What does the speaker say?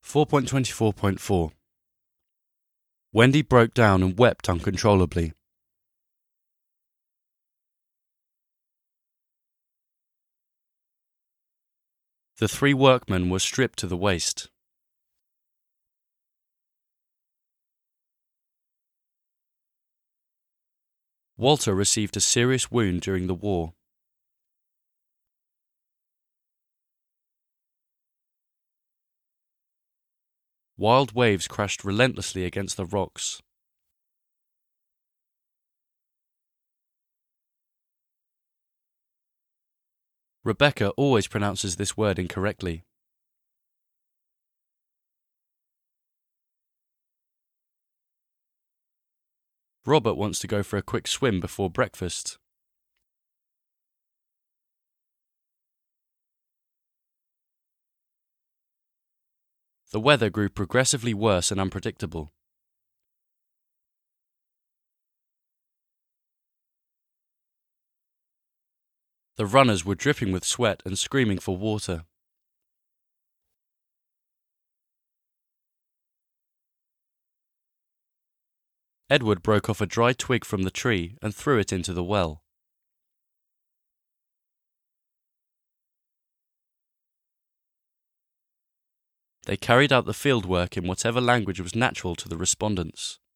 4.24.4 Wendy broke down and wept uncontrollably. The three workmen were stripped to the waist. Walter received a serious wound during the war. Wild waves crashed relentlessly against the rocks. Rebecca always pronounces this word incorrectly. Robert wants to go for a quick swim before breakfast. The weather grew progressively worse and unpredictable. The runners were dripping with sweat and screaming for water. Edward broke off a dry twig from the tree and threw it into the well. They carried out the field work in whatever language was natural to the respondents.